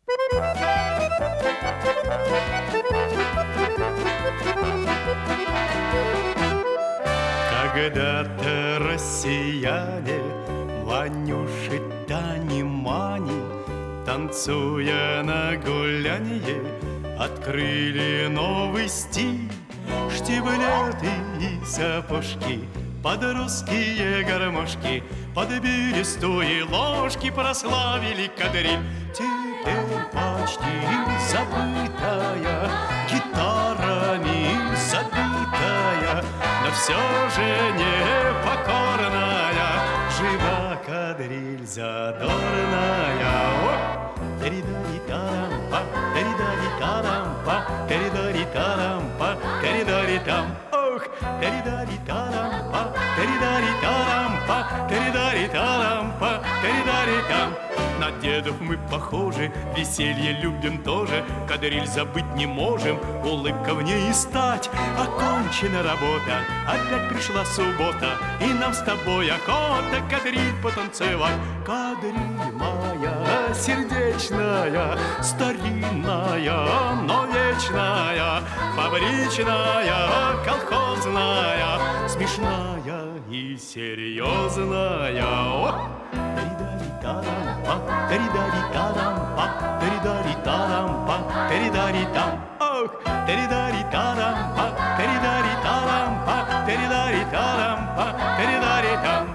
Когда-то россияне, Ванюши, Тани, Мани, танцуя на гулянье, открыли новый стиль. Штиблеты и сапожки под русские гармошки, под берестовые ложки прославили кадриль. Теперь почти забытая, гитарами забитая, но все же непокорная, жива кадриль задорная. Теридари-тарампа, теридари-тарампа, теридари-тарампа, теридари-там. Ох, теридари-тарампа, теридари-тарампа, теридари-тарампа, теридари-там. На дедов мы похожи, веселье любим тоже, кадриль забыть не можем, улыбка в ней и стать. Окончена работа, опять пришла суббота, и нам с тобой охота кадриль потанцевать. Кадриль моя сердечная, старинная, но вечная, фабричная, колхозная, смешная и серьезная. О! Теридари-тарампа, теридари-тарампа, теридари-тарампа, теридари-там. Ох, теридари-тарампа, теридари-тарампа, теридари-тарампа, теридари-там.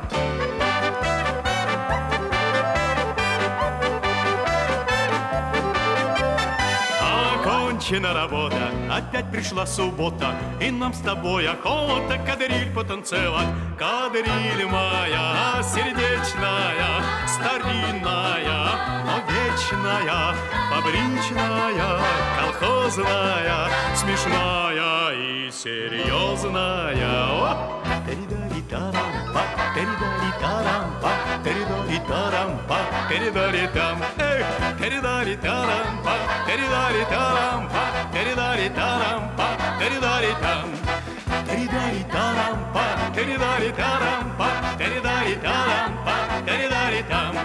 Окончена работа, опять пришла суббота, и нам с тобой охота кадриль потанцевать. Кадриль моя сердечная, старинная, но вечная, фабричная, колхозная, смешная и серьезная. О! Теридари-тарампа, теридари-тарампа, теридари-тарампа, теридари-там. Эх, теридари-тарампа, теридари-тарампа, теридари-тарампа, теридари-там. Теридари-тарампа, теридари-тарампа, теридари-тарампа, теридари-там.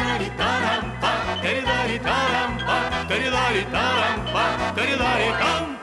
Теридари-тарампа, теридари-тарампа, теридари-тарампа, теридари-там.